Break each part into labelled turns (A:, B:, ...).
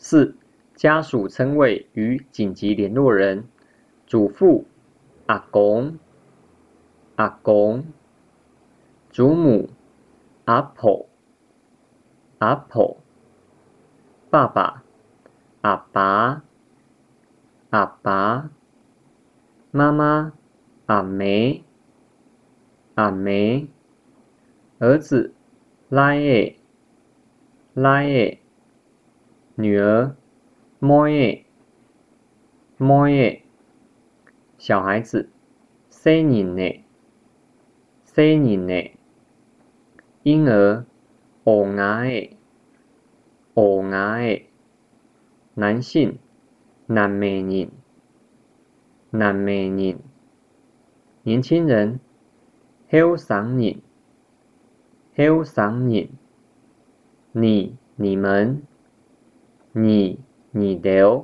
A: 4. 家属称谓与紧急联络人：祖父阿公、阿公；祖母阿婆、阿婆；爸爸阿爸、阿爸；妈妈阿妹、阿妹；儿子奶奶、奶奶；女儿妹妹；小孩子小人呢、小人呢；婴儿黑牙黑牙；男性男美人男美人；年轻人后生人后生人；你们你哋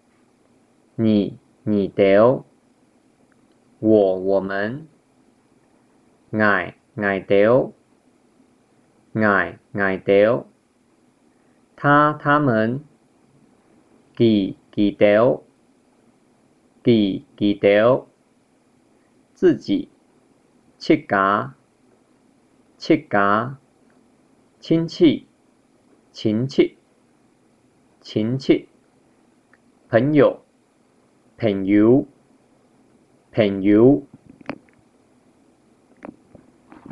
A: 你哋；我们我哋哋；他们佢哋哋；自己自家亲戚亲戚；朋友朋友